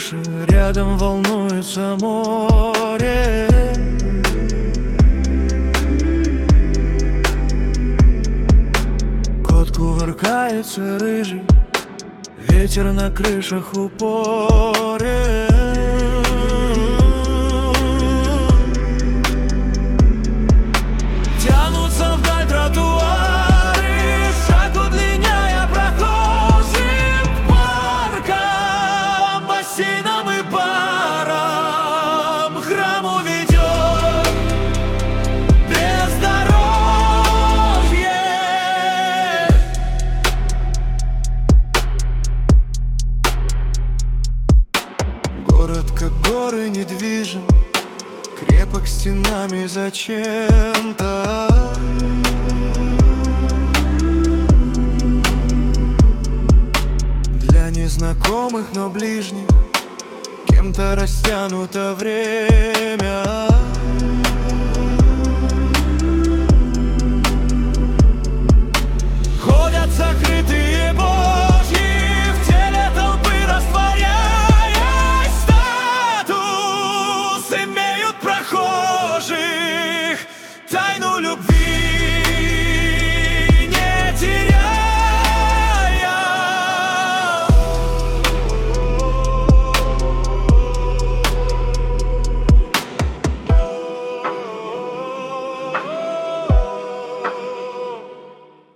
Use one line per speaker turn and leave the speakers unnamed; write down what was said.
крыше, рядом волнуется море. Кот кувыркается рыжий, ветер на крышах упоре. Тянутся вдаль тротуары, шаг удлиняя прохожим парком, бассейном и баром. К храму ведет бездорожье. Город, как горы, недвижим, крепок стенами зачем-то. Для незнакомых, но ближних, кем-то растянуто время.